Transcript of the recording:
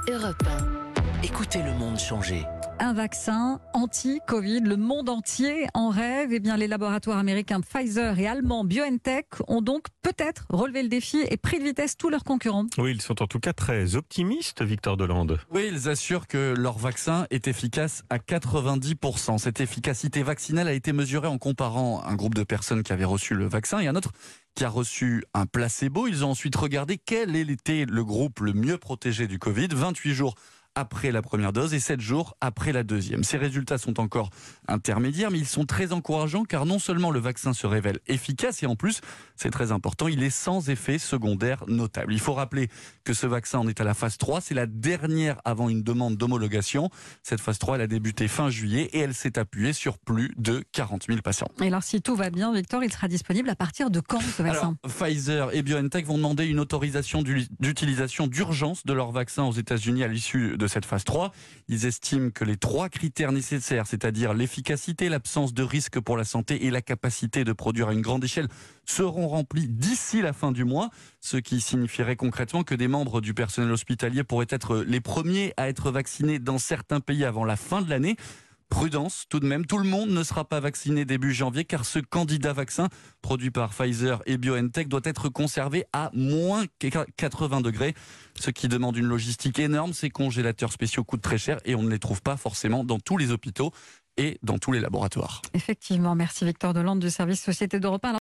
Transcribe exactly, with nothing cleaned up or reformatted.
Europe un. Écoutez le monde changer. Un vaccin anti-Covid, le monde entier en rêve. Eh bien, les laboratoires américains Pfizer et allemands BioNTech ont donc peut-être relevé le défi et pris de vitesse tous leurs concurrents. Oui, ils sont en tout cas très optimistes, Victor Delande. Oui, ils assurent que leur vaccin est efficace à quatre-vingt-dix pour cent. Cette efficacité vaccinale a été mesurée en comparant un groupe de personnes qui avaient reçu le vaccin et un autre qui a reçu un placebo. Ils ont ensuite regardé quel était le groupe le mieux protégé du Covid, vingt-huit jours après la première dose et sept jours après la deuxième. Ces résultats sont encore intermédiaires, mais ils sont très encourageants car non seulement le vaccin se révèle efficace et en plus, c'est très important, il est sans effet secondaire notable. Il faut rappeler que ce vaccin en est à la phase trois, c'est la dernière avant une demande d'homologation. Cette phase trois, elle a débuté fin juillet et elle s'est appuyée sur plus de quarante mille patients. Et alors, si tout va bien, Victor, il sera disponible à partir de quand, ce vaccin ? Alors, Pfizer et BioNTech vont demander une autorisation d'utilisation d'urgence de leur vaccin aux États-Unis à l'issue de cette phase trois. Ils estiment que les trois critères nécessaires, c'est-à-dire l'efficacité, l'absence de risque pour la santé et la capacité de produire à une grande échelle, seront remplis d'ici la fin du mois, ce qui signifierait concrètement que des membres du personnel hospitalier pourraient être les premiers à être vaccinés dans certains pays avant la fin de l'année. Prudence tout de même, tout le monde ne sera pas vacciné début janvier car ce candidat vaccin produit par Pfizer et BioNTech doit être conservé à moins quatre-vingts degrés, ce qui demande une logistique énorme. Ces congélateurs spéciaux coûtent très cher et on ne les trouve pas forcément dans tous les hôpitaux et dans tous les laboratoires. Effectivement, merci Victor Delande du service Société d'Europe un.